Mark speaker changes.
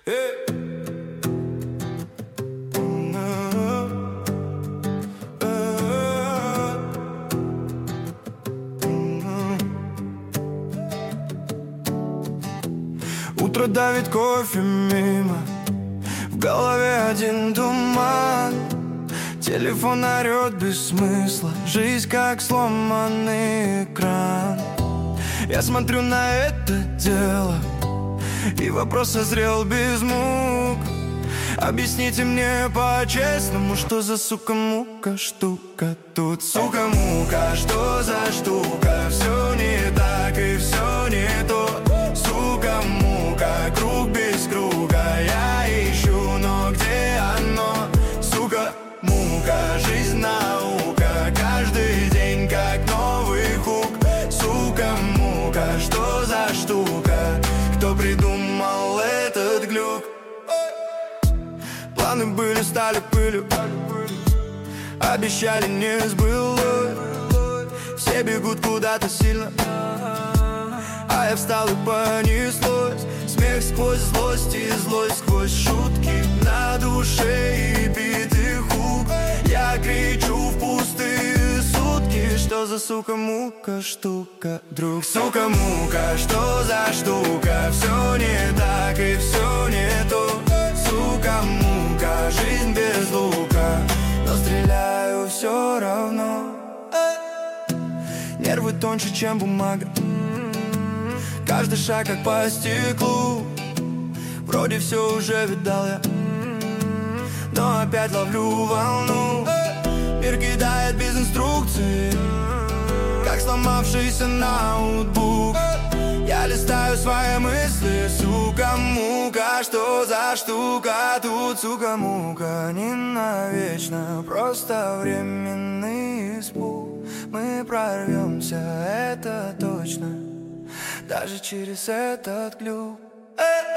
Speaker 1: Утро давит кофе мимо, в голове один туман. Телефон орет без смысла, жизнь как сломанный экран. Я смотрю на это дело, и вопрос созрел без мук. Объясните мне по-честному, что за сука-мука штука тут? Сука-мука, что за штука? Все не так и все не то. Сука-мука, круг без круга я ищу, но где оно? Сука-мука, жизнь наука, каждый день как новый хук. Сука-мука, что за штука? Кто придумал этот глюк? Планы были, стали пылью, обещали, не сбылось. Все бегут куда-то сильно, а я встал и понеслось. Смех сквозь злость и злость сквозь шутки на душе и битый хук. Я кричу в пустые сутки, что за сука-мука штука, друг? Сука-мука, что за штука? Все не так и все не то. Сука-мука, жизнь без лука, но стреляю все равно. Нервы тоньше, чем бумага, каждый шаг как по стеклу. Вроде все уже видал я, но опять ловлю волну. Мир кидает без инструкции, как сломавшийся ноутбук. Я листаю свои мысли, сука-мука, что за штука тут? Сука-мука, не навечно, просто временный испуг. Мы прорвемся, это точно, даже через этот глюк.